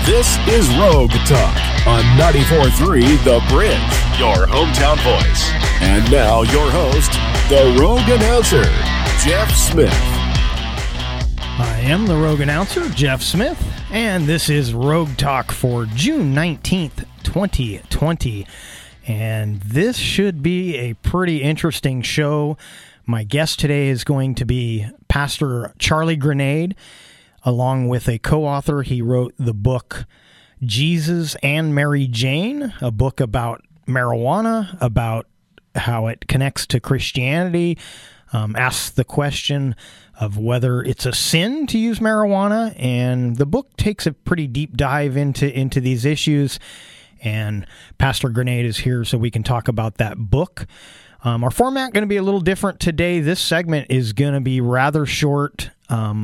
This is Rogue Talk on 94.3 The Bridge, your hometown voice. And now your host, the Rogue announcer, Jeff Smith. I am the Rogue announcer, Jeff Smith, and this is Rogue Talk for June 19th, 2020. And this should be a pretty interesting show. My guest today is going to be Pastor Charlie Grenade. Along with a co-author, he wrote the book Jesus and Mary Jane, a book about marijuana, about how it connects to Christianity, asks the question of whether it's a sin to use marijuana, and the book takes a pretty deep dive into these issues, and Pastor Grenade is here so we can talk about that book. Our format going to be a little different today. This segment is going to be rather short.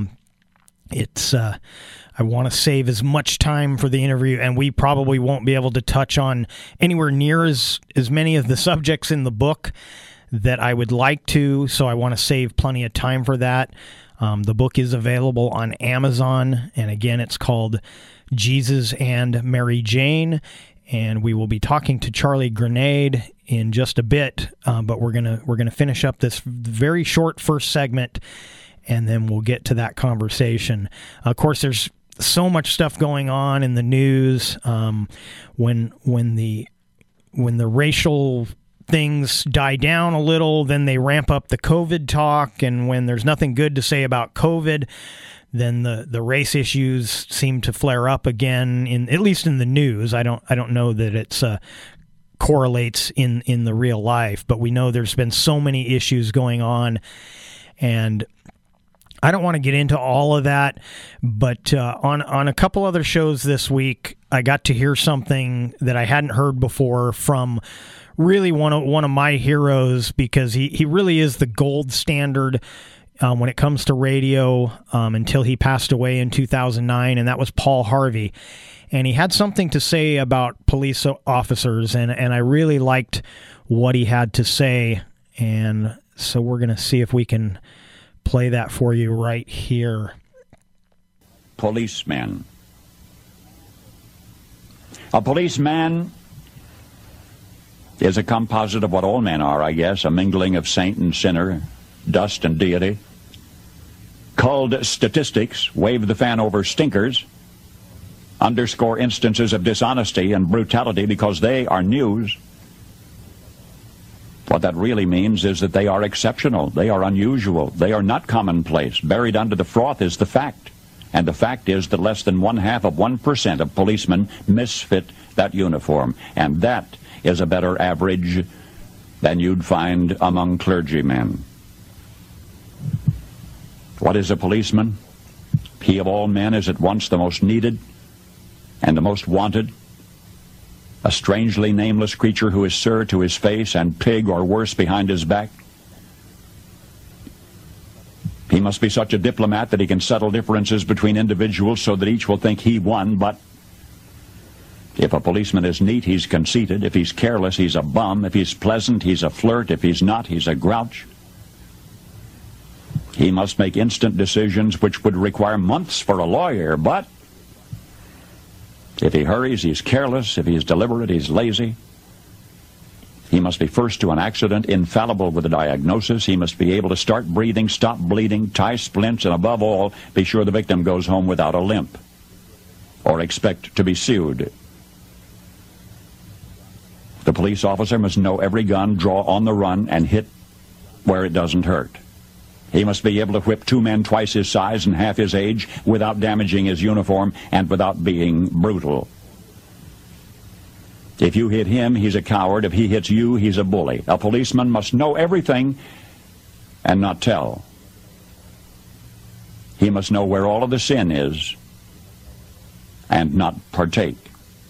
I want to save as much time for the interview, and we probably won't be able to touch on anywhere near as many of the subjects in the book that I would like to, so I want to save plenty of time for that. The book is available on Amazon, and again, it's called Jesus and Mary Jane, and we will be talking to Charlie Grenade in just a bit, but we're gonna finish up this very short first segment, and then we'll get to that conversation. Of course, there's so much stuff going on in the news. When the racial things die down a little, then they ramp up the COVID talk, and when there's nothing good to say about COVID, then the race issues seem to flare up again. At least in the news, I don't know that it's correlates in the real life, but we know there's been so many issues going on, and I don't want to get into all of that, but on a couple other shows this week, I got to hear something that I hadn't heard before from really one of my heroes, because he really is the gold standard when it comes to radio, until he passed away in 2009, and that was Paul Harvey. And he had something to say about police officers, and I really liked what he had to say, and so we're going to see if we can play that for you right here. Policeman. A policeman is a composite of what all men are, I guess, a mingling of saint and sinner, dust and deity. Culled statistics, wave the fan over stinkers, underscore instances of dishonesty and brutality because they are news. What that really means is that they are exceptional, they are unusual, they are not commonplace. Buried under the froth is the fact. And the fact is that less than 0.5% of policemen misfit that uniform. And that is a better average than you'd find among clergymen. What is a policeman? He of all men is at once the most needed and the most wanted. A strangely nameless creature who is sir to his face and pig or worse behind his back. He must be such a diplomat that he can settle differences between individuals so that each will think he won, but if a policeman is neat, he's conceited. If he's careless, he's a bum. If he's pleasant, he's a flirt. If he's not, he's a grouch. He must make instant decisions which would require months for a lawyer, but if he hurries, he's careless. If he's deliberate, he's lazy. He must be first to an accident, infallible with a diagnosis. He must be able to start breathing, stop bleeding, tie splints, and above all, be sure the victim goes home without a limp or expect to be sued. The police officer must know every gun, draw on the run, and hit where it doesn't hurt. He must be able to whip two men twice his size and half his age without damaging his uniform and without being brutal. If you hit him, he's a coward. If he hits you, he's a bully. A policeman must know everything and not tell. He must know where all of the sin is and not partake.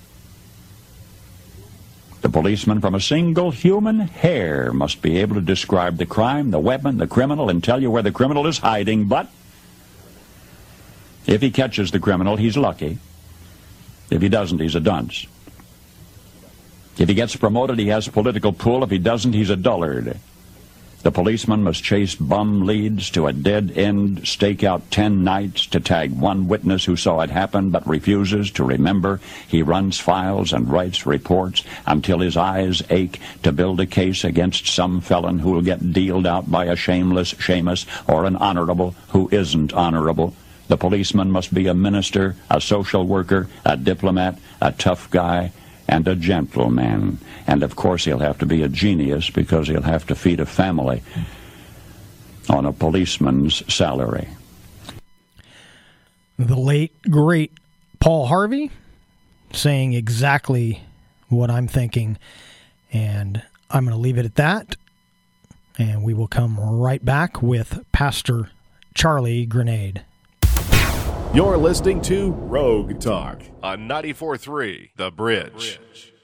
The policeman from a single human hair must be able to describe the crime, the weapon, the criminal, and tell you where the criminal is hiding, but if he catches the criminal, he's lucky. If he doesn't, he's a dunce. If he gets promoted, he has political pull. If he doesn't, he's a dullard. The policeman must chase bum leads to a dead-end stakeout 10 nights to tag one witness who saw it happen but refuses to remember. He runs files and writes reports until his eyes ache to build a case against some felon who will get dealed out by a shameless Seamus or an honorable who isn't honorable. The policeman must be a minister, a social worker, a diplomat, a tough guy, and a gentleman. And of course he'll have to be a genius because he'll have to feed a family on a policeman's salary. The late, great Paul Harvey saying exactly what I'm thinking. And I'm going to leave it at that. And we will come right back with Pastor Charlie Grenade. You're listening to Rogue Talk on 94.3 The Bridge.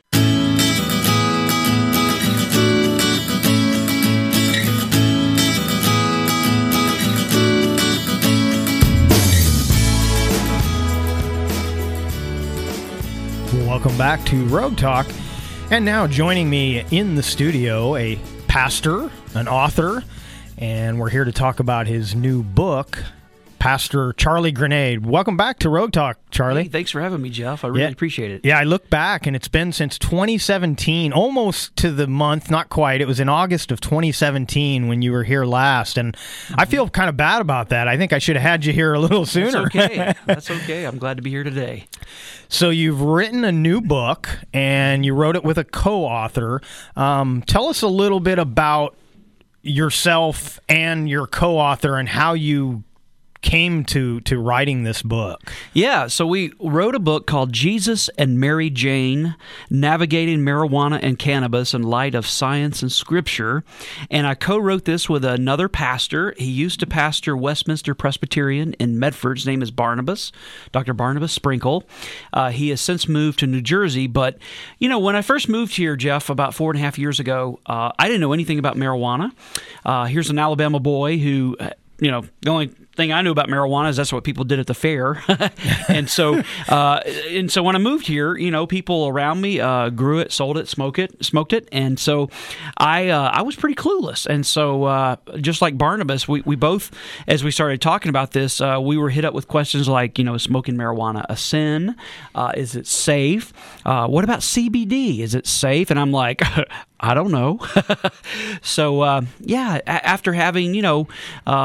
Welcome back to Rogue Talk. And now joining me in the studio, a pastor, an author, and we're here to talk about his new book, Pastor Charlie Grenade. Welcome back to Rogue Talk, Charlie. Hey, thanks for having me, Jeff. I really appreciate it. Yeah, I look back, and it's been since 2017, almost to the month, not quite. It was in August of 2017 when you were here last, and I feel kind of bad about that. I think I should have had you here a little sooner. That's okay. That's okay. I'm glad to be here today. So you've written a new book, and you wrote it with a co-author. Tell us a little bit about yourself and your co-author and how you came to writing this book. Yeah, so we wrote a book called Jesus and Mary Jane, Navigating Marijuana and Cannabis in Light of Science and Scripture. And I co-wrote this with another pastor. He used to pastor Westminster Presbyterian in Medford. His name is Barnabas, Dr. Barnabas Sprinkle. He has since moved to New Jersey. But, you know, when I first moved here, Jeff, about 4.5 years ago, I didn't know anything about marijuana. Here's an Alabama boy who, you know, the only thing I knew about marijuana is that's what people did at the fair. and so when I moved here, you know, people around me grew it, sold it, smoked it. And so I was pretty clueless. And so just like Barnabas, we both, as we started talking about this, we were hit up with questions like, you know, is smoking marijuana a sin? Is it safe? What about CBD? Is it safe? And I'm like, I don't know. So, after having, you know,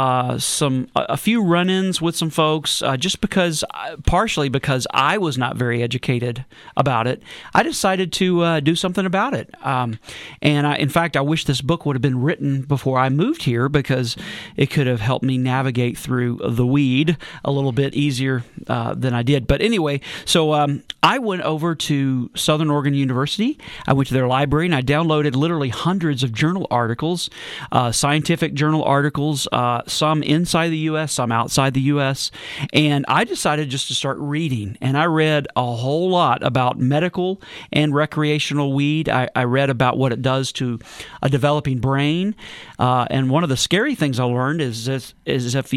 a few run-ins with some folks, partially because I was not very educated about it, I decided to do something about it. In fact, I wish this book would have been written before I moved here because it could have helped me navigate through the weed a little bit easier than I did. But anyway, so I went over to Southern Oregon University. I went to their library and I downloaded literally hundreds of journal articles, scientific journal articles, some inside the U.S., some outside the U.S., and I decided just to start reading. And I read a whole lot about medical and recreational weed. I read about what it does to a developing brain. And one of the scary things I learned is if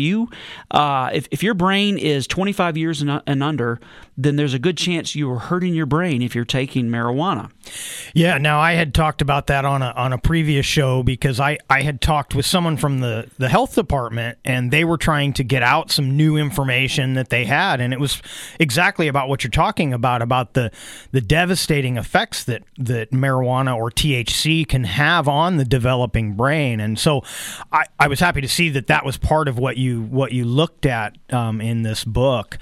your brain is 25 years and under, then there's a good chance you are hurting your brain if you're taking marijuana. Yeah, now I had talked about that on a previous show because I had talked with someone from the health department, and they were trying to get out some new information that they had, and it was exactly about what you're talking about the devastating effects that marijuana or THC can have on the developing brain. And so I was happy to see that was part of what you looked at in this book.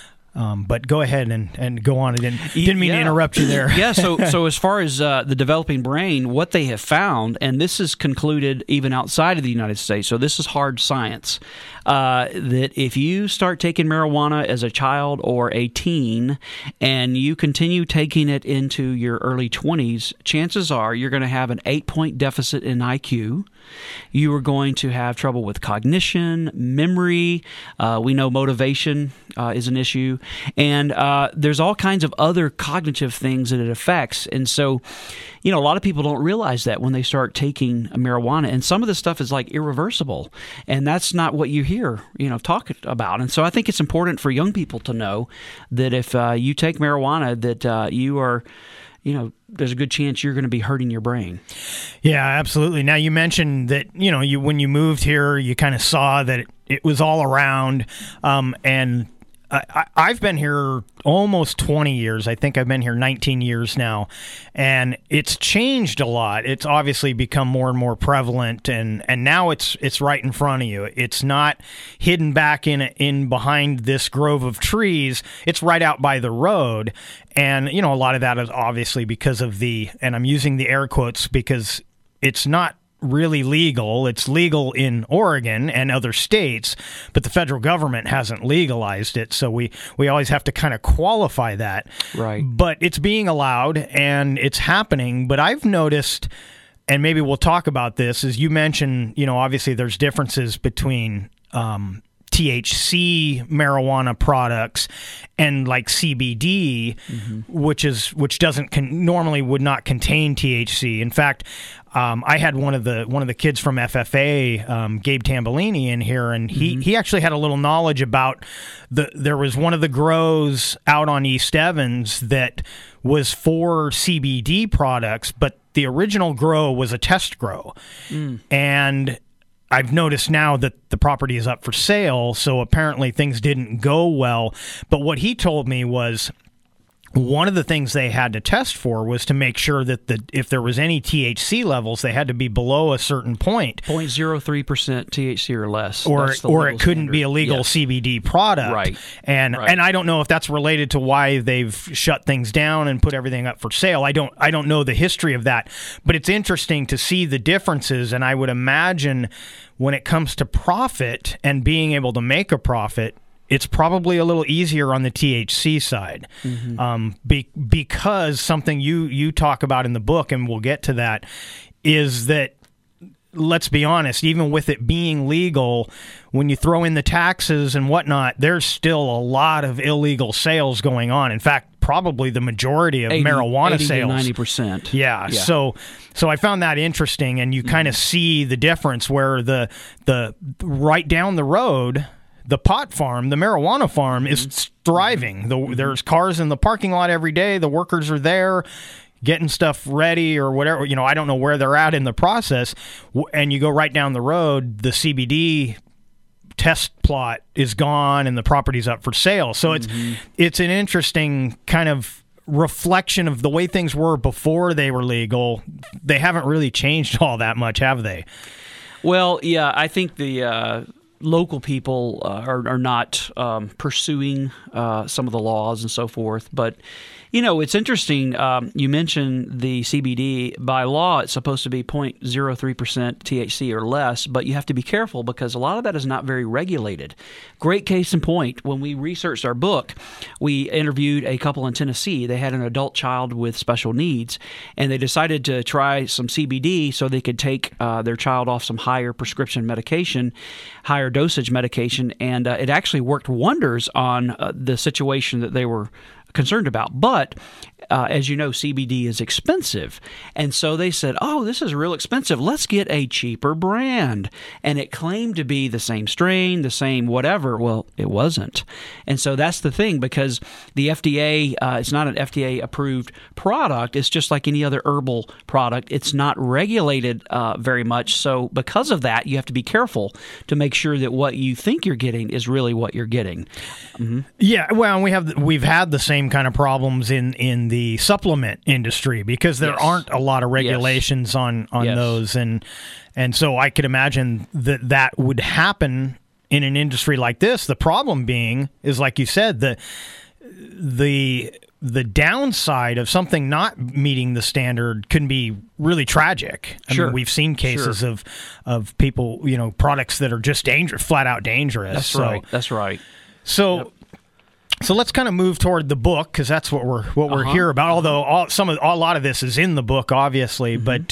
But go ahead and go on. I didn't mean to interrupt you there. Yeah, so as far as the developing brain, what they have found, and this is concluded even outside of the United States, so this is hard science, that if you start taking marijuana as a child or a teen and you continue taking it into your early 20s, chances are you're going to have an 8-point deficit in IQ. You are going to have trouble with cognition, memory. We know motivation is an issue. And there's all kinds of other cognitive things that it affects. And so, you know, a lot of people don't realize that when they start taking marijuana. And some of this stuff is like irreversible. And that's not what you hear, you know, talk about. And so I think it's important for young people to know that if you take marijuana, that you are there's a good chance you're going to be hurting your brain. Yeah, absolutely. Now, you mentioned that, when you moved here, you kind of saw that it was all around, and I've been here almost 20 years. I think I've been here 19 years now, and it's changed a lot. It's obviously become more and more prevalent, and now it's right in front of you. It's not hidden back in behind this grove of trees. It's right out by the road, and a lot of that is obviously because of and I'm using the air quotes because it's not really legal. It's legal in Oregon and other states, but the federal government hasn't legalized it, so we always have to kind of qualify that. Right. But it's being allowed and it's happening. But I've noticed, and maybe we'll talk about this, as you mentioned, obviously there's differences between THC marijuana products and like CBD, which doesn't normally would not contain THC. In fact, I had one of the kids from FFA, Gabe Tambellini, in here, and he actually had a little knowledge about there was one of the grows out on East Evans that was for CBD products, but the original grow was a test grow, and I've noticed now that the property is up for sale, so apparently things didn't go well. But what he told me was one of the things they had to test for was to make sure that if there was any THC levels, they had to be below a certain point. 0.03% THC or less. Or it couldn't be a legal CBD product. Right. And I don't know if that's related to why they've shut things down and put everything up for sale. I don't know the history of that. But it's interesting to see the differences, and I would imagine when it comes to profit and being able to make a profit, it's probably a little easier on the THC side, because something you talk about in the book, and we'll get to that, is that, let's be honest, even with it being legal, when you throw in the taxes and whatnot, there's still a lot of illegal sales going on. In fact, probably the majority of marijuana sales. 80% to 90%. Yeah. So I found that interesting, and you kind of see the difference where the right down the road, the pot farm, the marijuana farm, is thriving. There's cars in the parking lot every day. The workers are there getting stuff ready or whatever. I don't know where they're at in the process. And you go right down the road, the CBD test plot is gone and the property's up for sale. So it's an interesting kind of reflection of the way things were before they were legal. They haven't really changed all that much, have they? Well, yeah, I think the local people are not pursuing some of the laws and so forth. But, it's interesting. You mentioned the CBD. By law, it's supposed to be 0.03% THC or less, but you have to be careful because a lot of that is not very regulated. Great case in point, when we researched our book, we interviewed a couple in Tennessee. They had an adult child with special needs, and they decided to try some CBD so they could take their child off some higher prescription medication, higher dosage medication, and it actually worked wonders on the situation that they were concerned about. But as you know, CBD is expensive. And so they said, oh, this is real expensive. Let's get a cheaper brand. And it claimed to be the same strain, the same whatever. Well, it wasn't. And so that's the thing, because the FDA, it's not an FDA-approved product. It's just like any other herbal product. It's not regulated very much. So because of that, you have to be careful to make sure that what you think you're getting is really what you're getting. Yeah, well, we've had the same kind of problems in the supplement industry because there aren't a lot of regulations on those, and so I could imagine that would happen in an industry like this. The problem being is, like you said, the downside of something not meeting the standard can be really tragic. I mean, we've seen cases of people, products that are just dangerous, flat out dangerous. That's right. So let's kind of move toward the book, because that's what we're here about. Although a lot of this is in the book, obviously, but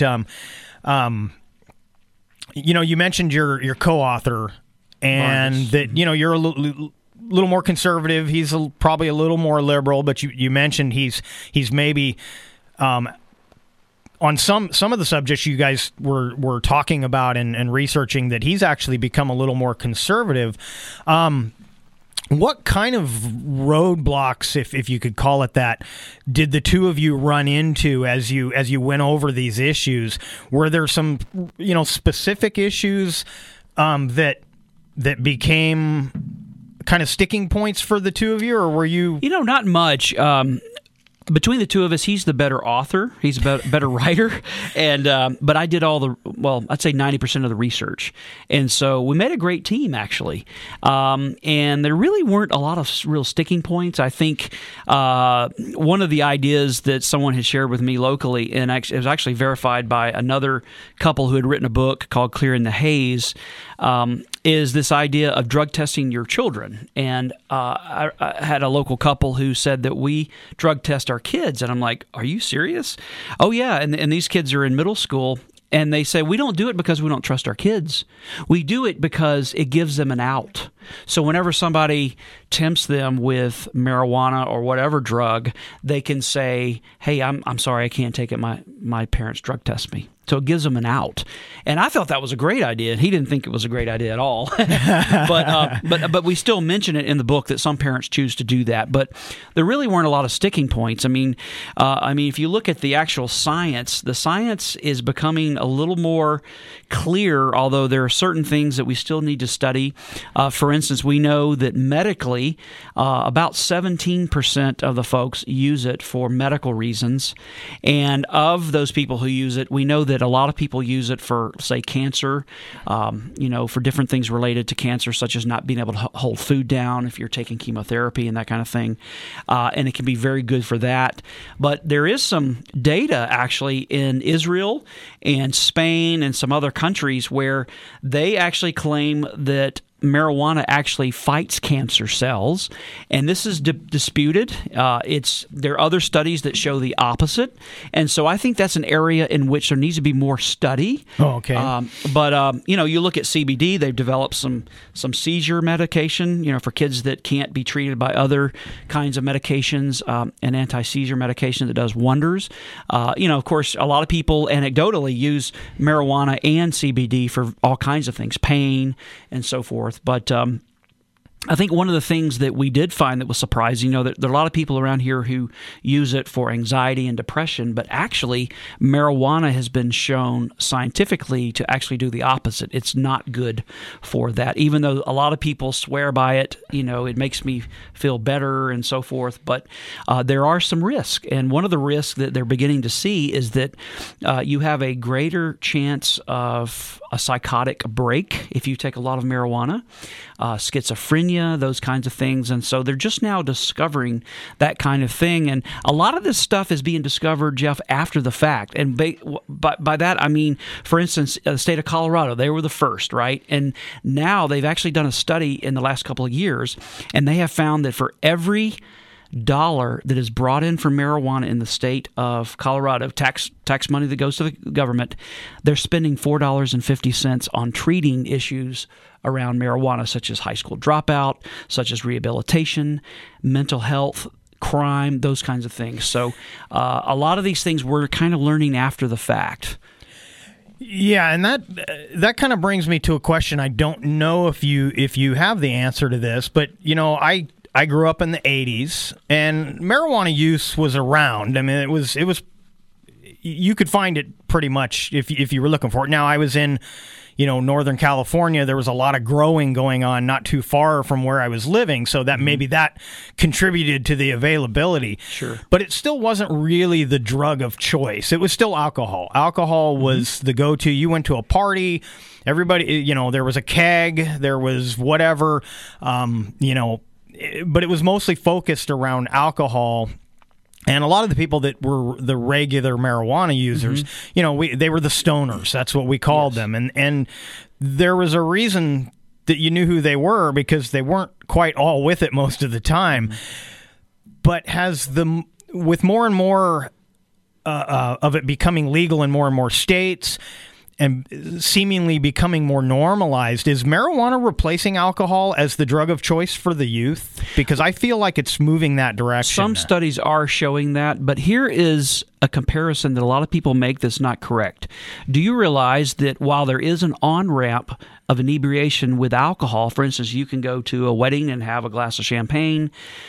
you mentioned your co-author, and Barnabas. that you're a little more conservative. He's probably a little more liberal, but you mentioned he's maybe on some of the subjects you guys were talking about and researching, that he's actually become a little more conservative. What kind of roadblocks, if you could call it that, did the two of you run into as you went over these issues? Were there some specific issues that became kind of sticking points for the two of you, or were you? Not much. Between the two of us, he's the better author. He's a better writer, and but I did I'd say 90% of the research, and so we made a great team actually. And there really weren't a lot of real sticking points. I think one of the ideas that someone had shared with me locally, and it was actually verified by another couple who had written a book called "Clearing the Haze." Is this idea of drug testing your children. And I had a local couple who said that we drug test our kids. And I'm like, are you serious? Oh, yeah. And these kids are in middle school. And they say, we don't do it because we don't trust our kids. We do it because it gives them an out. So whenever somebody tempts them with marijuana or whatever drug, they can say, hey, I'm sorry, I can't take it. My parents drug test me. So it gives them an out. And I thought that was a great idea. He didn't think it was a great idea at all. But we still mention it in the book that some parents choose to do that. But there really weren't a lot of sticking points. I mean, if you look at the actual science, the science is becoming a little more clear, although there are certain things that we still need to study. For instance, we know that medically, about 17% of the folks use it for medical reasons. And of those people who use it, we know that a lot of people use it for, say, cancer, for different things related to cancer, such as not being able to hold food down if you're taking chemotherapy and that kind of thing. And it can be very good for that. But there is some data actually in Israel and Spain and some other countries where they actually claim that marijuana actually fights cancer cells, and this is disputed. There are other studies that show the opposite, and so I think that's an area in which there needs to be more study. Oh, okay. You look at CBD; they've developed some seizure medication, for kids that can't be treated by other kinds of medications, an anti-seizure medication that does wonders. Of course, a lot of people anecdotally use marijuana and CBD for all kinds of things, pain and so forth. But I think one of the things that we did find that was surprising, that there are a lot of people around here who use it for anxiety and depression, but actually marijuana has been shown scientifically to actually do the opposite. It's not good for that, even though a lot of people swear by it. It makes me feel better and so forth, but there are some risks. And one of the risks that they're beginning to see is that you have a greater chance of a psychotic break if you take a lot of marijuana, schizophrenia, those kinds of things. And so they're just now discovering that kind of thing. And a lot of this stuff is being discovered, Jeff, after the fact. And by that, I mean, for instance, the state of Colorado, they were the first, right? And now they've actually done a study in the last couple of years, and they have found that for every dollar that is brought in from marijuana in the state of Colorado, tax money that goes to the government, they're spending $4.50 on treating issues around marijuana, such as high school dropout, such as rehabilitation, mental health, crime, those kinds of things. So a lot of these things we're kind of learning after the fact. Yeah, and that kind of brings me to a question. I don't know if you have the answer to this, but I grew up in the 80s, and marijuana use was around. I mean, it was you could find it pretty much if you were looking for it. Now, I was in Northern California. There was a lot of growing going on not too far from where I was living, so that maybe that contributed to the availability. Sure. But it still wasn't really the drug of choice. It was still alcohol. Alcohol was the go-to. You went to a party, everybody, there was a keg, there was whatever, but it was mostly focused around alcohol. And a lot of the people that were the regular marijuana users, they were the stoners. That's what we called them. And there was a reason that you knew who they were, because they weren't quite all with it most of the time. But with more and more of it becoming legal in more and more states, seemingly becoming more normalized. Is marijuana replacing alcohol as the drug of choice for the youth? Because I feel like it's moving that direction. Some studies are showing that, but here is a comparison that a lot of people make that's not correct. Do you realize that while there is an on-ramp of inebriation with alcohol, for instance, you can go to a wedding and have a glass of champagne,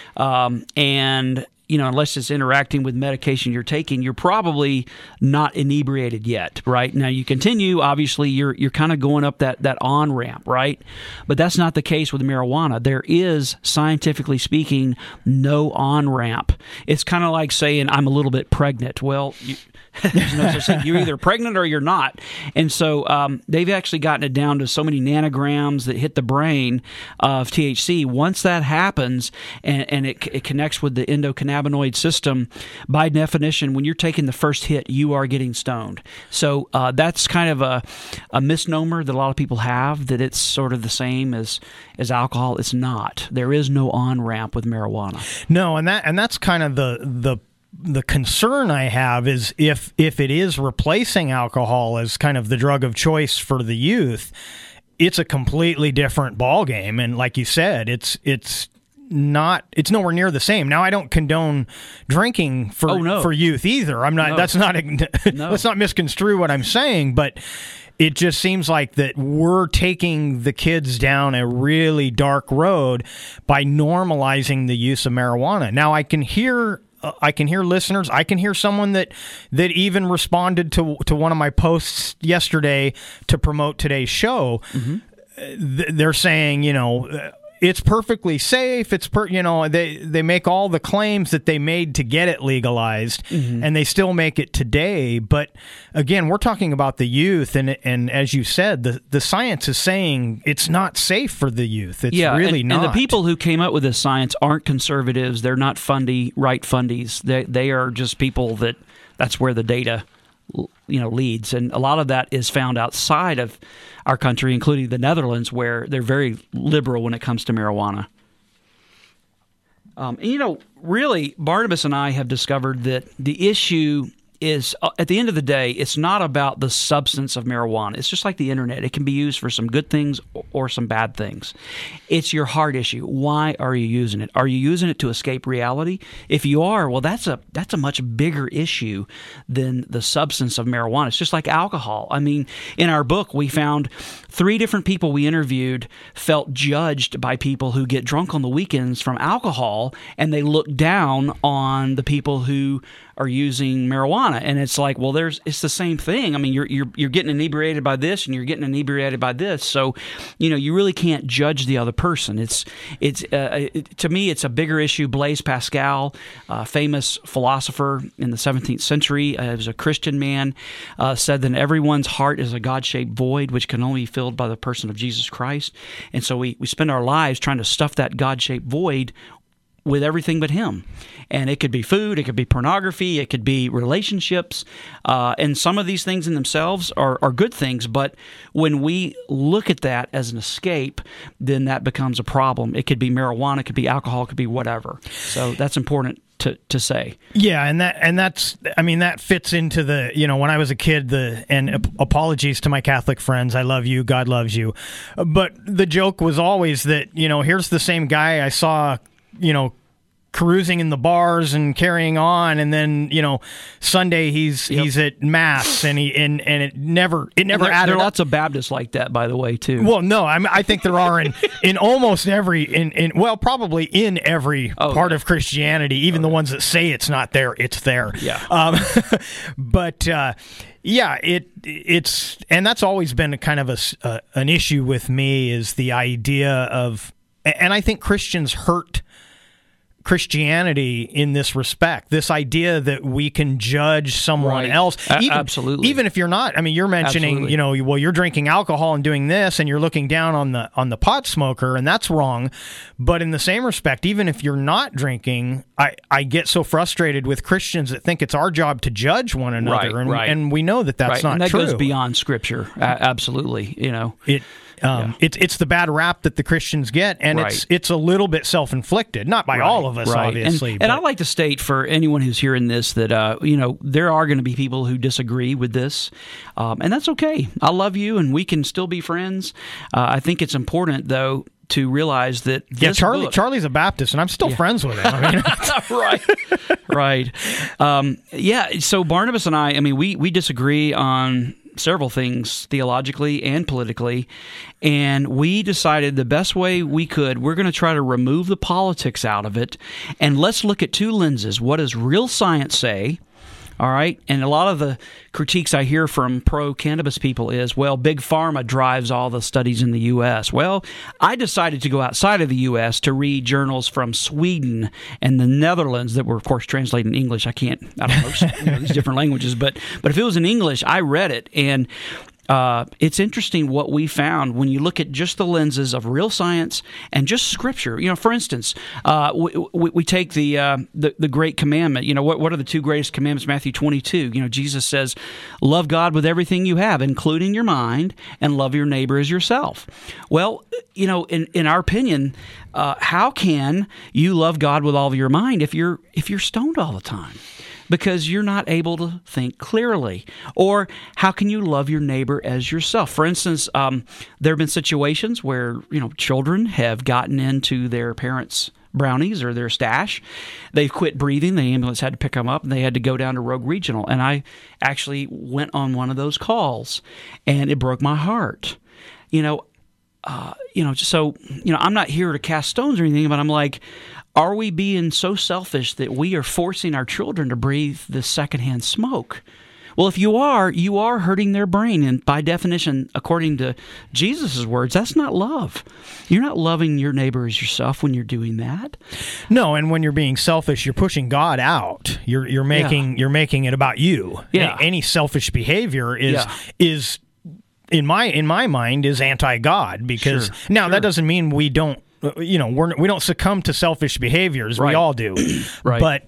and unless it's interacting with medication you're taking, you're probably not inebriated yet, right? Now, you continue, obviously, you're kind of going up that on-ramp, right? But that's not the case with marijuana. There is, scientifically speaking, no on-ramp. It's kind of like saying, I'm a little bit pregnant. Well, there's no such thing. You're either pregnant or you're not. And so they've actually gotten it down to so many nanograms that hit the brain of THC. Once that happens and it connects with the endocannabinoid system, by definition, when you're taking the first hit, you are getting stoned. So that's kind of a misnomer that a lot of people have, that it's sort of the same as alcohol. It's not. There is no on-ramp with marijuana. No, and that's kind of the concern I have is if it is replacing alcohol as kind of the drug of choice for the youth, it's a completely different ballgame. And like you said, it's nowhere near the same. Now, I don't condone drinking for youth either. I'm not. No. That's not. No. Let's not misconstrue what I'm saying, but it just seems like that we're taking the kids down a really dark road by normalizing the use of marijuana. Now, I can hear listeners. I can hear someone that even responded to one of my posts yesterday to promote today's show. Mm-hmm. They're saying, it's perfectly safe. They make all the claims that they made to get it legalized, mm-hmm. and they still make it today. But again, we're talking about the youth, and as you said, the science is saying it's not safe for the youth. It's really not. And the people who came up with this science aren't conservatives. They're not right fundies. They are just people that's where the data leads, and a lot of that is found outside of our country, including the Netherlands, where they're very liberal when it comes to marijuana. Really, Barnabas and I have discovered that the issue is, at the end of the day, it's not about the substance of marijuana. It's just like the internet. It can be used for some good things or some bad things. It's your heart issue. Why are you using it? Are you using it to escape reality? If you are, well, that's a much bigger issue than the substance of marijuana. It's just like alcohol. I mean, in our book, we found 3 different people we interviewed felt judged by people who get drunk on the weekends from alcohol, and they look down on the people who are using marijuana. And it's like, well, it's the same thing. I mean, you're getting inebriated by this, and you're getting inebriated by this. So, you really can't judge the other person. It's to me, it's a bigger issue. Blaise Pascal, famous philosopher in the 17th century, was a Christian man, said that everyone's heart is a God-shaped void, which can only be filled by the person of Jesus Christ. And so we spend our lives trying to stuff that God-shaped void with everything but him. And it could be food, it could be pornography, it could be relationships, and some of these things in themselves are good things, but when we look at that as an escape, then that becomes a problem. It could be marijuana, it could be alcohol, it could be whatever. So that's important to say. Yeah, and that fits into the, when I was a kid, and apologies to my Catholic friends, I love you, God loves you, but the joke was always that, here's the same guy I saw, cruising in the bars and carrying on, and then Sunday he's at mass, and it never added. There are lots of Baptists like that, by the way, too. Well, no, I think there are in almost every probably in every part of Christianity, even the ones that say it's not there, it's there. Yeah. But it's and that's always been kind of an issue with me, is the idea of, and I think Christians hurt Christianity in this respect, this idea that we can judge someone else. Absolutely. Even if you're not, you're mentioning, you're drinking alcohol and doing this, and you're looking down on the pot smoker, and that's wrong. But in the same respect, even if you're not drinking, I get so frustrated with Christians that think it's our job to judge one another. And we know that that's not and that true. Goes beyond Scripture. Absolutely. It's the bad rap that the Christians get, and it's a little bit self-inflicted, not by all of us, obviously. And I'd like to state for anyone who's hearing this that there are going to be people who disagree with this, and that's okay. I love you, and we can still be friends. I think it's important, though, to realize that Charlie's a Baptist, and I'm still friends with him. I mean, right. So Barnabas and I mean, we disagree on several things theologically and politically, and we decided the best way we could, we're going to try to remove the politics out of it, and let's look at two lenses. What does real science say? All right, and a lot of the critiques I hear from pro-cannabis people is, well, Big Pharma drives all the studies in the U.S. Well, I decided to go outside of the U.S. to read journals from Sweden and the Netherlands that were, of course, translated in English. I don't know these different languages, but if it was in English, I read it, and it's interesting what we found when you look at just the lenses of real science and just Scripture. For instance, we take the great commandment. What are the two greatest commandments? Matthew 22. Jesus says, "Love God with everything you have, including your mind, and love your neighbor as yourself." Well, in our opinion, how can you love God with all of your mind if you're stoned all the time? Because you're not able to think clearly. Or how can you love your neighbor as yourself? For instance, there have been situations where children have gotten into their parents' brownies or their stash. They've quit breathing. The ambulance had to pick them up, and they had to go down to Rogue Regional. And I actually went on one of those calls, and it broke my heart. So I'm not here to cast stones or anything, but I'm like, are we being so selfish that we are forcing our children to breathe this secondhand smoke? Well, if you are hurting their brain, and by definition, according to Jesus' words, that's not love. You're not loving your neighbor as yourself when you're doing that. No, and when you're being selfish, you're pushing God out. You're making it about you. Yeah. Any selfish behavior is in my mind is anti-God, because that doesn't mean we don't. We don't succumb to selfish behaviors. Right. We all do. Right. But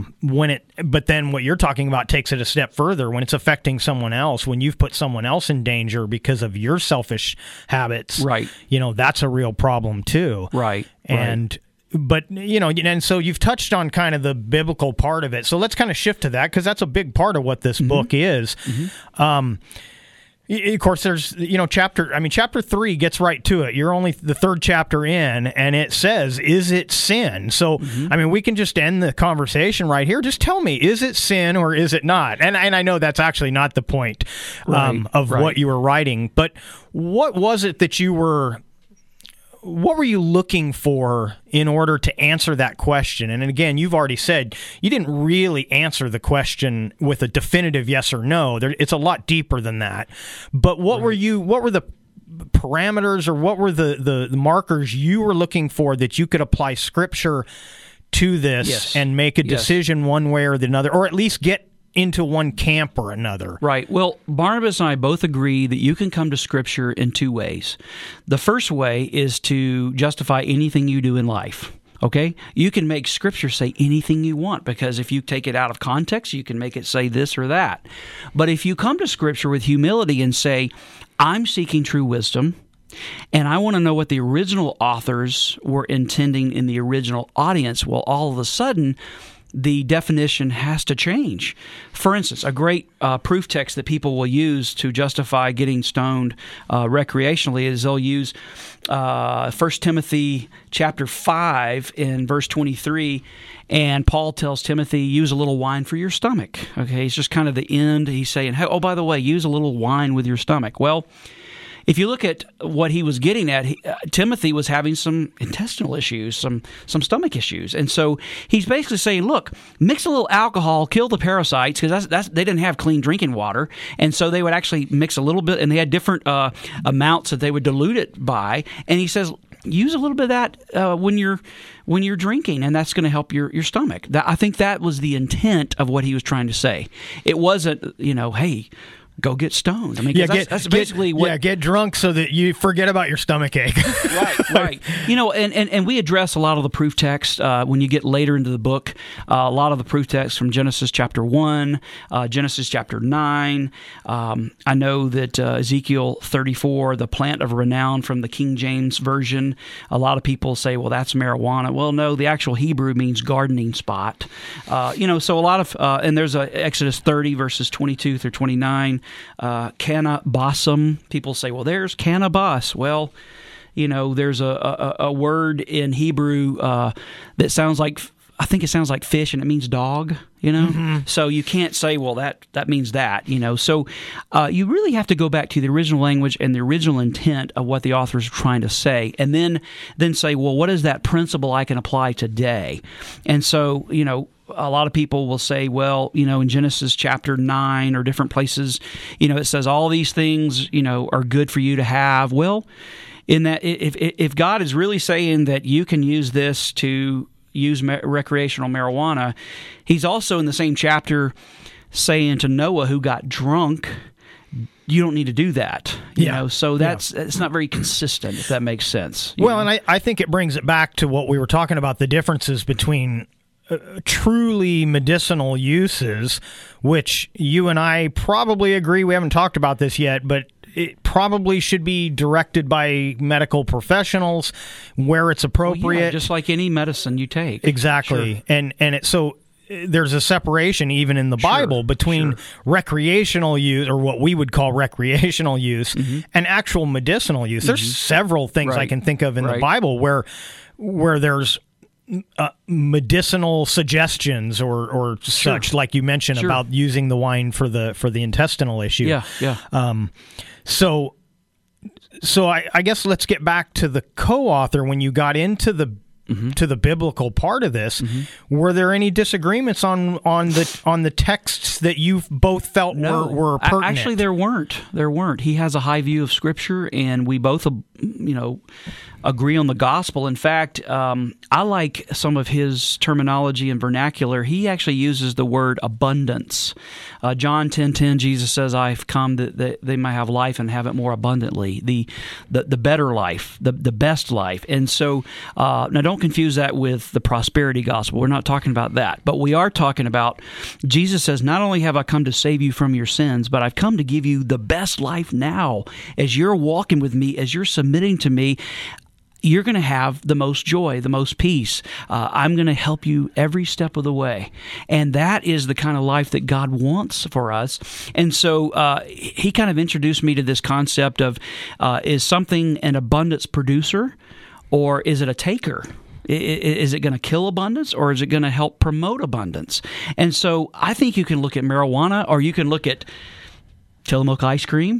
then what you're talking about takes it a step further when it's affecting someone else, when you've put someone else in danger because of your selfish habits. Right. That's a real problem too. Right. But, and so you've touched on kind of the biblical part of it. So let's kind of shift to that, because that's a big part of what this book is. Mm-hmm. Of course, there's, chapter 3 gets right to it. You're only the third chapter in, and it says, is it sin? So, we can just end the conversation right here. Just tell me, is it sin or is it not? And I know that's actually not the point of what you were writing, but what was it that what were you looking for in order to answer that question? And again, you've already said you didn't really answer the question with a definitive yes or no. It's a lot deeper than that. But what were the parameters, or what were the markers you were looking for that you could apply Scripture to this and make a decision one way or the other, or at least get into one camp or another? Right. Well, Barnabas and I both agree that you can come to Scripture in two ways. The first way is to justify anything you do in life. Okay? You can make Scripture say anything you want, because if you take it out of context, you can make it say this or that. But if you come to Scripture with humility and say, I'm seeking true wisdom, and I want to know what the original authors were intending in the original audience, well, all of a sudden, the definition has to change. For instance, a great proof text that people will use to justify getting stoned recreationally is they'll use 1 Timothy chapter 5 in verse 23, and Paul tells Timothy, use a little wine for your stomach. Okay, it's just kind of the end. He's saying, hey, oh, by the way, use a little wine with your stomach. Well, if you look at what he was getting at, Timothy was having some intestinal issues, some stomach issues. And so he's basically saying, look, mix a little alcohol, kill the parasites, because they didn't have clean drinking water. And so they would actually mix a little bit, and they had different amounts that they would dilute it by. And he says, use a little bit of that when you're drinking, and that's going to help your stomach. I think that was the intent of what he was trying to say. It wasn't, hey, go get stoned. I mean, that's basically what... Yeah, get drunk so that you forget about your stomach ache. Right. And we address a lot of the proof text when you get later into the book. A lot of the proof text from Genesis chapter 1, Genesis chapter 9. I know that Ezekiel 34, the plant of renown from the King James Version, a lot of people say, well, that's marijuana. Well, no, the actual Hebrew means gardening spot. So a lot of... and there's Exodus 30, verses 22 through 29. Cannabasum. People say, well, there's cannabis. Well, there's a word in Hebrew that sounds like, I think it sounds like fish, and it means dog, Mm-hmm. So you can't say, well, that means that, So you really have to go back to the original language and the original intent of what the authors are trying to say, and then say, well, what is that principle I can apply today? And so, a lot of people will say, well, in Genesis chapter 9 or different places, it says all these things, are good for you to have. Well, in that, if God is really saying that you can use this to use recreational marijuana, he's also in the same chapter saying to Noah, who got drunk, you don't need to do that. So it's not very consistent, if that makes sense. Well, and I think it brings it back to what we were talking about, the differences between truly medicinal uses, which you and I probably agree, we haven't talked about this yet, but it probably should be directed by medical professionals where it's appropriate. Well, yeah, just like any medicine you take. Exactly. Sure. And so there's a separation even in the Bible between recreational use, or what we would call recreational use, and actual medicinal use. There's several things I can think of in the Bible where there's medicinal suggestions or such, like you mentioned about using the wine for the intestinal issue. So I guess let's get back to the co-author. When you got into the to the biblical part of this, were there any disagreements on the texts that you both felt were pertinent? Actually, there weren't. He has a high view of Scripture, and we both agree on the gospel. In fact, I like some of his terminology and vernacular. He actually uses the word abundance. John 10:10, Jesus says, "I've come that they might have life and have it more abundantly." The better life, the best life. And so, now don't confuse that with the prosperity gospel. We're not talking about that, but we are talking about, Jesus says, "Not only have I come to save you from your sins, but I've come to give you the best life now. As you're walking with me, as you're submitting to me, you're going to have the most joy, the most peace. I'm going to help you every step of the way." And that is the kind of life that God wants for us. And so he kind of introduced me to this concept of, is something an abundance producer, or is it a taker? Is it going to kill abundance, or is it going to help promote abundance? And so I think you can look at marijuana, or you can look at Tillamook ice cream.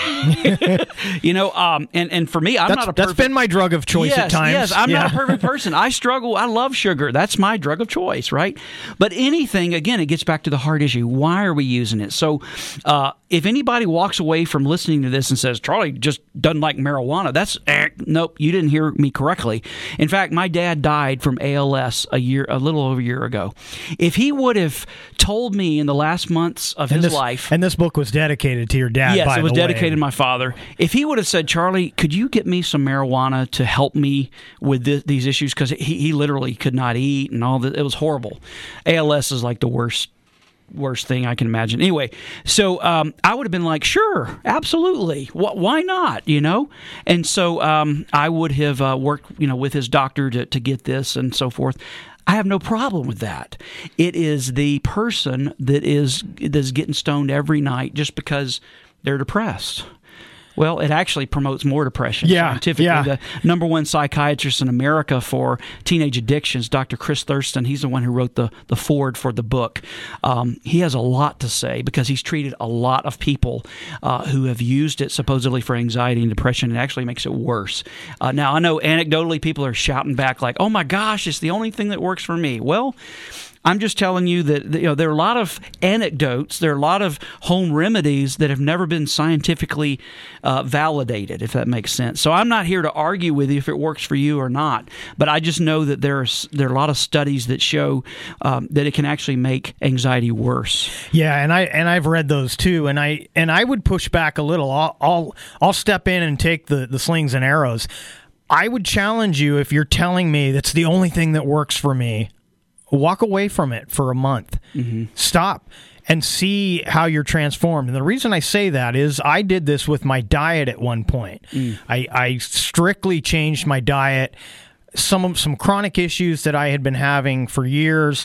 And for me, that's been my drug of choice at times. Yes, I'm not a perfect person. I struggle. I love sugar. That's my drug of choice, right? But anything, again, it gets back to the heart issue. Why are we using it? So if anybody walks away from listening to this and says, Charlie just doesn't like marijuana, that's, nope, you didn't hear me correctly. In fact, my dad died from ALS a little over a year ago. If he would have told me in the last months of his life... And this book was dedicated to your dad, yes, by the way. Yes, it was dedicated to my father. If he would have said, Charlie, could you get me some marijuana to help me with these issues? Because he literally could not eat and all that. It was horrible. ALS is like the worst thing I can imagine. Anyway, so I would have been like, sure, absolutely. Why not, And so I would have worked, with his doctor to get this and so forth. I have no problem with that. It is the person that's getting stoned every night just because they're depressed. Well, it actually promotes more depression. Scientifically, the number one psychiatrist in America for teenage addictions, Dr. Chris Thurston, he's the one who wrote the foreword for the book. He has a lot to say because he's treated a lot of people who have used it supposedly for anxiety and depression. It actually makes it worse. Now, I know anecdotally people are shouting back like, oh my gosh, it's the only thing that works for me. Well, I'm just telling you that there are a lot of anecdotes, there are a lot of home remedies that have never been scientifically validated, if that makes sense. So I'm not here to argue with you if it works for you or not, but I just know that there are a lot of studies that show that it can actually make anxiety worse. Yeah, and I've read those too, and I would push back a little. I'll step in and take the slings and arrows. I would challenge you, if you're telling me that's the only thing that works for me, walk away from it for a month. Mm-hmm. Stop and see how you're transformed. And the reason I say that is I did this with my diet at one point. I strictly changed my diet. Some chronic issues that I had been having for years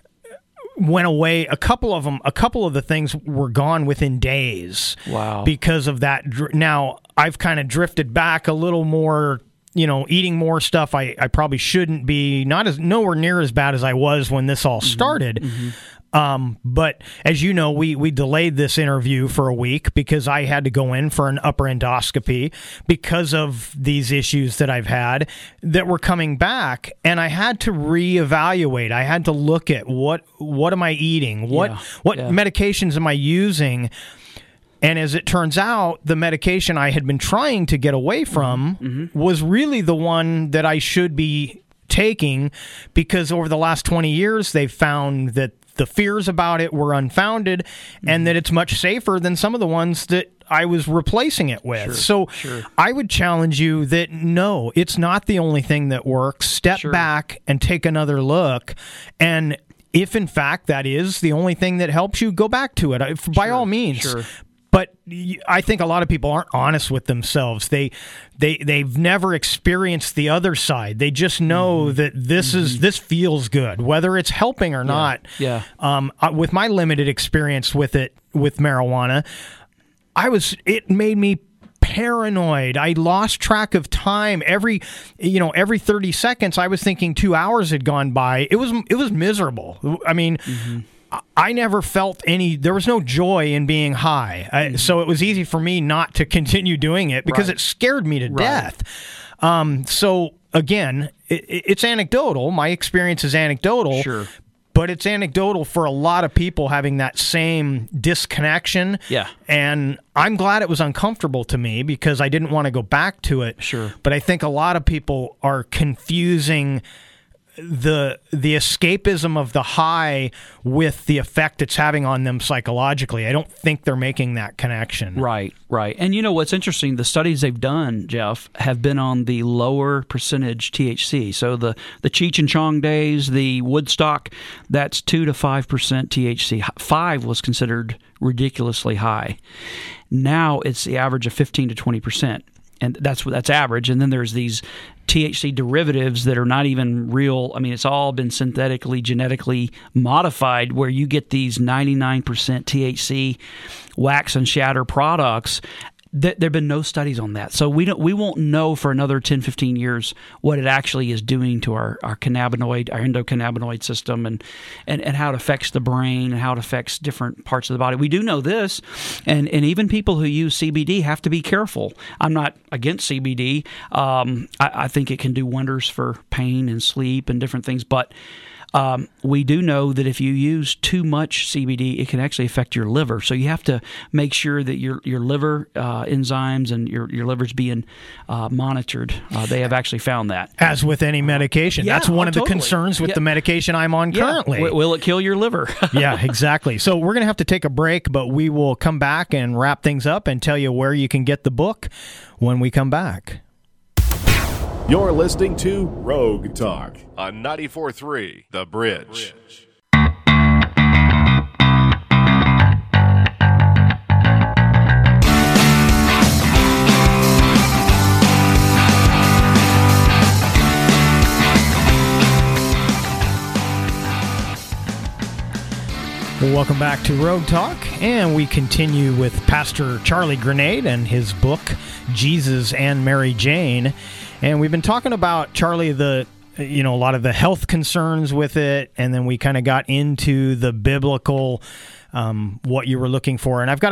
went away. A couple of the things were gone within days. Wow. Because of that. Now, I've kind of drifted back a little more, eating more stuff I probably shouldn't be, nowhere near as bad as I was when this all started. Mm-hmm. But as you know, we delayed this interview for a week because I had to go in for an upper endoscopy because of these issues that I've had that were coming back, and I had to reevaluate. I had to look at what am I eating? What medications am I using? And as it turns out, the medication I had been trying to get away from was really the one that I should be taking, because over the last 20 years, they've found that the fears about it were unfounded and that it's much safer than some of the ones that I was replacing it with. So I would challenge you that no, it's not the only thing that works. Step back and take another look. And if in fact that is the only thing that helps you, go back to it by all means. But I think a lot of people aren't honest with themselves. They've never experienced the other side. They just know that this feels good, whether it's helping or not. Yeah. With my limited experience with marijuana, it made me paranoid. I lost track of time. Every 30 seconds, I was thinking 2 hours had gone by. It was miserable. I mean. I never felt there was no joy in being high. So it was easy for me not to continue doing it because it scared me to death. So again, it's anecdotal. My experience is anecdotal. But it's anecdotal for a lot of people having that same disconnection. Yeah. And I'm glad it was uncomfortable to me because I didn't want to go back to it. But I think a lot of people are confusing the escapism of the high with the effect it's having on them psychologically. I don't think they're making that connection. Right. And what's interesting, the studies they've done, Jeff, have been on the lower percentage THC. So the Cheech and Chong days, the Woodstock, that's 2 to 5% THC. 5 was considered ridiculously high. Now it's the average of 15 to 20%. And that's average. And then there's these THC derivatives that are not even real. I mean, it's all been synthetically, genetically modified, where you get these 99% THC wax and shatter products. There have been no studies on that. So we won't know for another 10, 15 years what it actually is doing to our cannabinoid, our endocannabinoid system, and how it affects the brain and how it affects different parts of the body. We do know this, and even people who use CBD have to be careful. I'm not against CBD. I think it can do wonders for pain and sleep and different things, but we do know that if you use too much CBD, it can actually affect your liver. So you have to make sure that your liver enzymes and your liver's being monitored. They have actually found that. As with any medication. That's one of the concerns with the medication I'm on currently. Will it kill your liver? Yeah, exactly. So we're going to have to take a break, but we will come back and wrap things up and tell you where you can get the book when we come back. You're listening to Rogue Talk on 94.3 The Bridge. Well, welcome back to Rogue Talk, and we continue with Pastor Charlie Grenade and his book, Jesus and Mary Jane. And we've been talking about, Charlie, a lot of the health concerns with it, and then we kind of got into the biblical, what you were looking for. And I've got a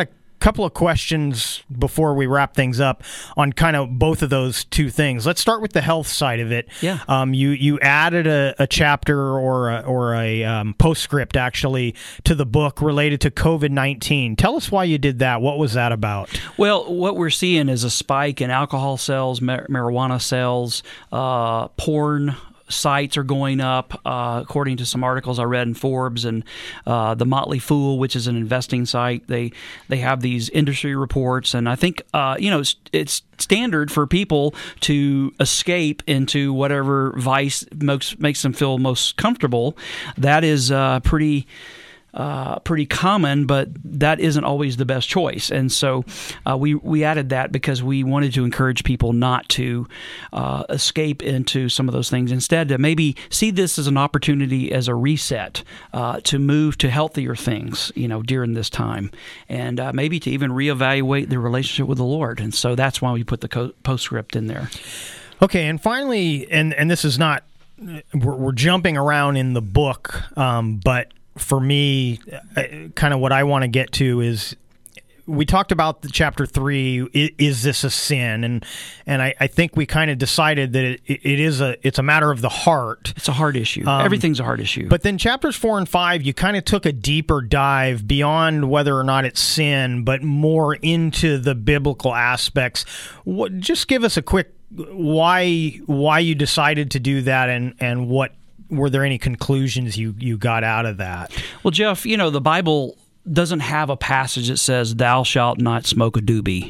couple of questions before we wrap things up on kind of both of those two things. Let's start with the health side of it. Yeah. You added a chapter or a postscript actually to the book related to COVID-19. Tell us why you did that. What was that about? Well, what we're seeing is a spike in alcohol sales, marijuana sales, porn sites are going up, according to some articles I read in Forbes, and the Motley Fool, which is an investing site. They have these industry reports, and I think it's standard for people to escape into whatever vice makes them feel most comfortable. That is pretty common, but that isn't always the best choice. And so we added that because we wanted to encourage people not to escape into some of those things. Instead, to maybe see this as an opportunity, as a reset, to move to healthier things, during this time, and maybe to even reevaluate the relationship with the Lord. And so that's why we put the postscript in there. Okay, and finally, and this is not, we're jumping around in the book, but for me, kind of what I want to get to is, we talked about the chapter 3. Is this a sin? And I think we kind of decided that it's a matter of the heart. It's a heart issue. Everything's a heart issue. But then chapters 4 and 5, you kind of took a deeper dive beyond whether or not it's sin, but more into the biblical aspects. Just give us a quick why you decided to do that, and what. Were there any conclusions you got out of that? Well, Jeff, the Bible doesn't have a passage that says "Thou shalt not smoke a doobie,"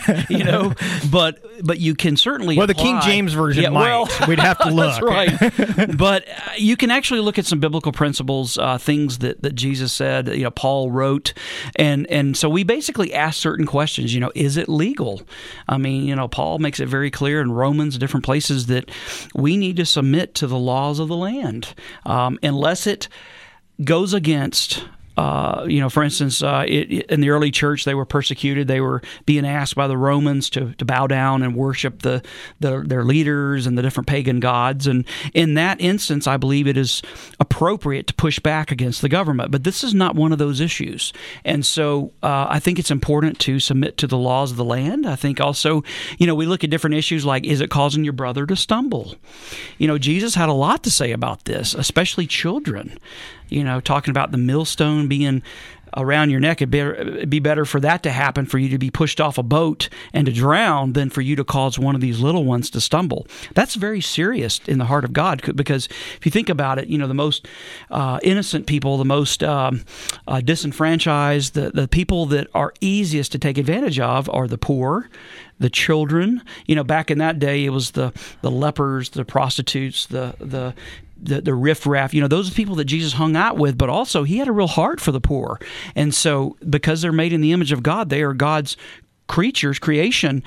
but you can certainly. Well, the King James version might. Well, we'd have to look. That's right. But you can actually look at some biblical principles, things that Jesus said. Paul wrote, and so we basically ask certain questions. Is it legal? I mean, Paul makes it very clear in Romans, different places, that we need to submit to the laws of the land, unless it goes against. For instance, in the early church, they were persecuted. They were being asked by the Romans to bow down and worship their leaders and the different pagan gods. And in that instance, I believe it is appropriate to push back against the government. But this is not one of those issues. And so I think it's important to submit to the laws of the land. I think also, we look at different issues like, is it causing your brother to stumble? Jesus had a lot to say about this, especially children. Talking about the millstone being around your neck, it'd be better for that to happen, for you to be pushed off a boat and to drown, than for you to cause one of these little ones to stumble. That's very serious in the heart of God, because if you think about it, the most innocent people, the most disenfranchised, the people that are easiest to take advantage of are the poor, the children. Back in that day, it was the lepers, the prostitutes, the riffraff. Those are the people that Jesus hung out with, but also he had a real heart for the poor. And so because they're made in the image of God, they are God's creation,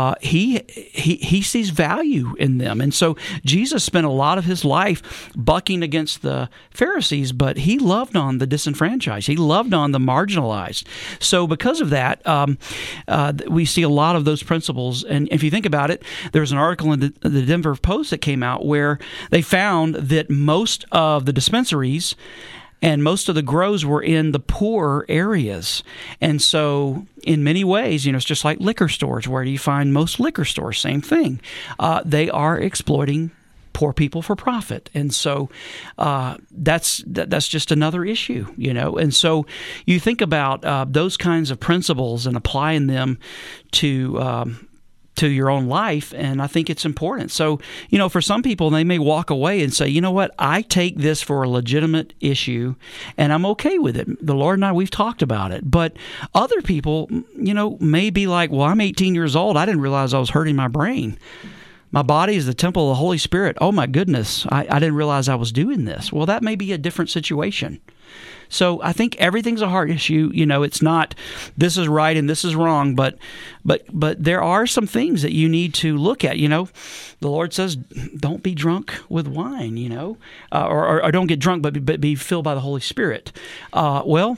he sees value in them. And so Jesus spent a lot of his life bucking against the Pharisees, but he loved on the disenfranchised. He loved on the marginalized. So because of that, we see a lot of those principles. And if you think about it, there's an article in the Denver Post that came out where they found that most of the dispensaries and most of the grows were in the poor areas. And so in many ways, it's just like liquor stores. Where do you find most liquor stores? Same thing. They are exploiting poor people for profit. And so that's just another issue, And so you think about those kinds of principles and applying them to your own life, and I think it's important. So, for some people, they may walk away and say, you know what, I take this for a legitimate issue, and I'm okay with it. The Lord and I, we've talked about it. But other people, may be like, well, I'm 18 years old. I didn't realize I was hurting my brain. My body is the temple of the Holy Spirit. Oh, my goodness, I didn't realize I was doing this. Well, that may be a different situation. So I think everything's a heart issue. It's not this is right and this is wrong, but there are some things that you need to look at. The Lord says, don't be drunk with wine, or don't get drunk, but be filled by the Holy Spirit. The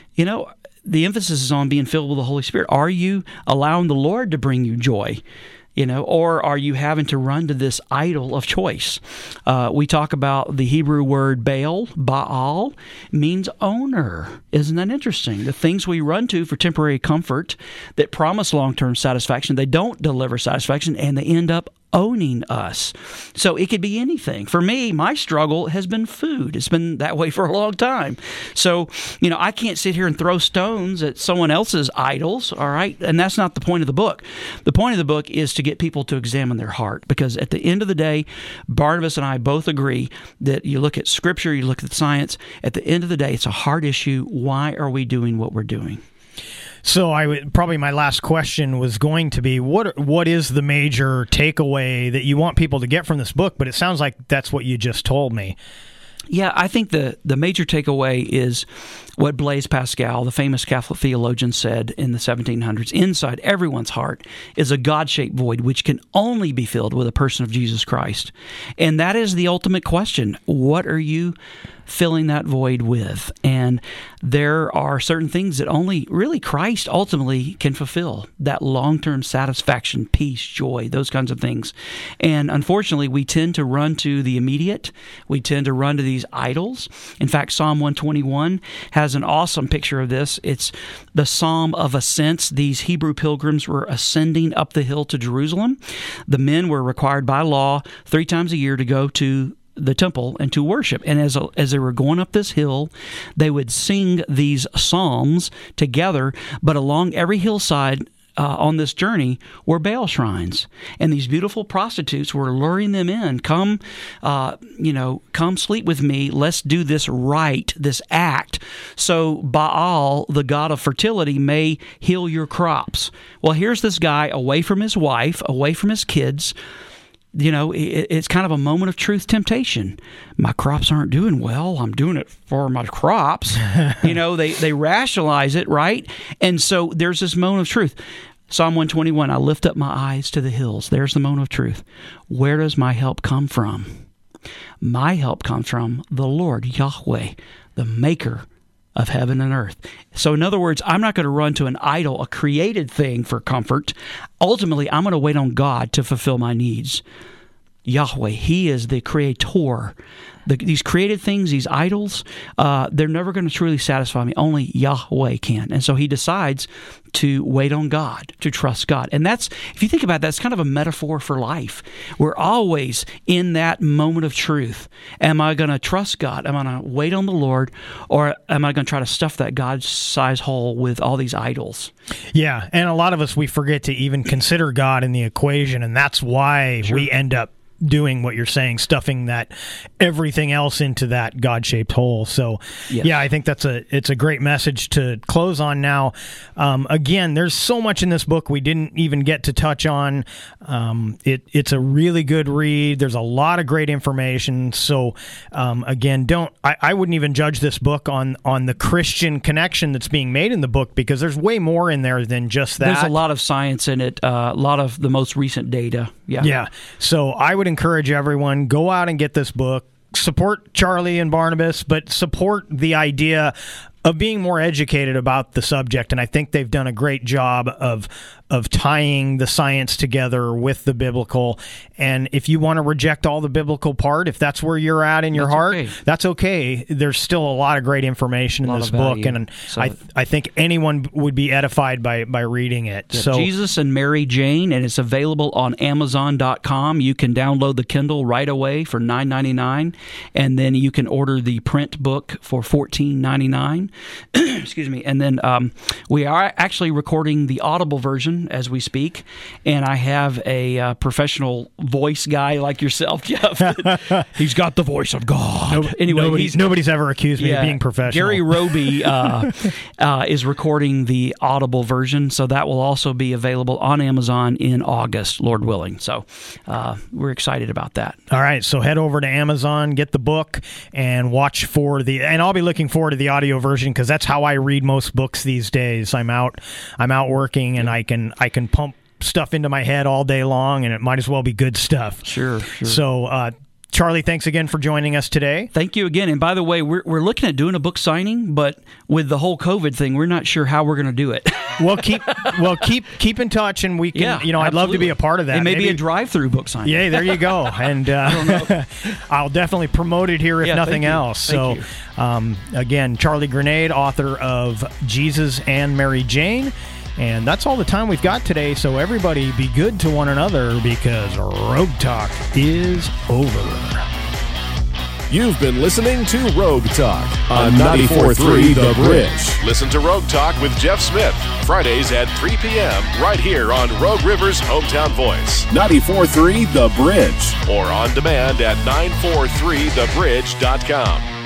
emphasis is on being filled with the Holy Spirit. Are you allowing the Lord to bring you joy? or are you having to run to this idol of choice? We talk about the Hebrew word Baal means owner. Isn't that interesting? The things we run to for temporary comfort that promise long-term satisfaction, they don't deliver satisfaction, and they end up owning us. So it could be anything. For me, my struggle has been food. It's been that way for a long time. So, I can't sit here and throw stones at someone else's idols, all right? And that's not the point of the book. The point of the book is to get people to examine their heart, because at the end of the day, Barnabas and I both agree that you look at Scripture, you look at science, at the end of the day, it's a heart issue. Why are we doing what we're doing? So probably my last question was going to be, what is the major takeaway that you want people to get from this book? But it sounds like that's what you just told me. Yeah, I think the major takeaway is what Blaise Pascal, the famous Catholic theologian, said in the 1700s. Inside everyone's heart is a God-shaped void which can only be filled with a person of Jesus Christ. And that is the ultimate question. What are you filling that void with? And there are certain things that only really Christ ultimately can fulfill. That long-term satisfaction, peace, joy, those kinds of things. And unfortunately, we tend to run to the immediate. We tend to run to these idols. In fact, Psalm 121 has an awesome picture of this. It's the Psalm of Ascents. These Hebrew pilgrims were ascending up the hill to Jerusalem. The men were required by law 3 times a year to go to the temple and to worship. And as they were going up this hill, they would sing these psalms together, but along every hillside on this journey were Baal shrines. And these beautiful prostitutes were luring them in. Come sleep with me. Let's do this rite, this act, so Baal, the god of fertility, may heal your crops. Well, here's this guy away from his wife, away from his kids. It's kind of a moment of truth temptation. My crops aren't doing well. I'm doing it for my crops. They rationalize it, right? And so there's this moment of truth. Psalm 121, I lift up my eyes to the hills. There's the moment of truth. Where does my help come from? My help comes from the Lord, Yahweh, the maker of heaven and earth. So in other words, I'm not going to run to an idol, a created thing for comfort. Ultimately, I'm going to wait on God to fulfill my needs. Yahweh, He is the creator. These created things, these idols, they're never going to truly satisfy me. Only Yahweh can. And so he decides to wait on God, to trust God. And that's, if you think about that, that's kind of a metaphor for life. We're always in that moment of truth. Am I going to trust God? Am I going to wait on the Lord? Or am I going to try to stuff that God-sized hole with all these idols? Yeah, and a lot of us, we forget to even consider God in the equation, and that's why we end up doing what you're saying, stuffing that everything else into that God-shaped hole. So, yeah, I think it's a great message to close on now. Again, there's so much in this book we didn't even get to touch on. It's a really good read. There's a lot of great information. So, again, I wouldn't even judge this book on the Christian connection that's being made in the book, because there's way more in there than just that. There's a lot of science in it, a lot of the most recent data. Yeah. So I would encourage everyone, go out and get this book. Support Charlie and Barnabas, but support the idea of being more educated about the subject. And I think they've done a great job of tying the science together with the biblical. And if you want to reject all the biblical part, if that's where you're at in your heart, that's okay. There's still a lot of great information in this book, and I think anyone would be edified by reading it. So Jesus and Mary Jane, and it's available on Amazon.com. You can download the Kindle right away for $9.99, and then you can order the print book for $14.99. Excuse me. And then we are actually recording the Audible version as we speak, and I have a professional voice guy like yourself, Jeff. He's got the voice of God. Nobody's ever accused me of being professional. Gary Roby is recording the Audible version, so that will also be available on Amazon in August, Lord willing. So we're excited about that. All right, so head over to Amazon, get the book, and watch for and I'll be looking forward to the audio version, because that's how I read most books these days. I'm out working, and I can pump stuff into my head all day long, and it might as well be good stuff. Sure. So, Charlie, thanks again for joining us today. Thank you again. And by the way, we're looking at doing a book signing, but with the whole COVID thing, we're not sure how we're going to do it. Well, keep in touch, and we can. I'd love to be a part of that. It may be a drive-through book signing. Yeah, there you go. And I'll definitely promote it here if nothing else. So, again, Charlie Grenade, author of Jesus and Mary Jane. And that's all the time we've got today, so everybody be good to one another because Rogue Talk is over. You've been listening to Rogue Talk on 94.3 The Bridge. Listen to Rogue Talk with Jeff Smith, Fridays at 3 p.m. right here on Rogue River's Hometown Voice. 94.3 The Bridge. Or on demand at 943thebridge.com.